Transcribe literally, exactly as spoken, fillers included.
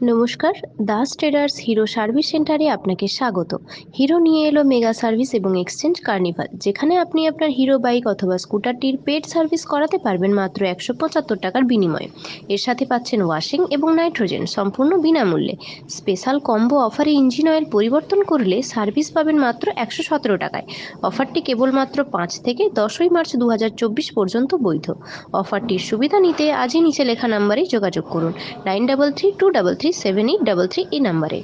নমস্কার। Das traders hero service সেন্টারে আপনাকে স্বাগত। হিরো নিয়ে এলো মেগা সার্ভিস এবং এক্সচেঞ্জ কার্নিভাল, যেখানে আপনি আপনার হিরো বাইক অথবা স্কুটারটির পেড সার্ভিস করাতে পারবেন মাত্র একশো পঁচাত্তর টাকার বিনিময়ে। এর সাথে পাচ্ছেন ওয়াশিং এবং নাইট্রোজেন সম্পূর্ণ বিনামূল্যে। স্পেশাল কম্বো অফারে ইঞ্জিন অয়েল পরিবর্তন করলে সার্ভিস পাবেন মাত্র একশো সতেরো টাকায়। অফারটি কেবলমাত্র পাঁচ থেকে দশই মার্চ দু হাজার চব্বিশ পর্যন্ত বৈধ। অফারটির সুবিধা নিতে আজই নিচে লেখা নাম্বারে যোগাযোগ করুন, nine double three two double three seven eight double three এই নাম্বারে।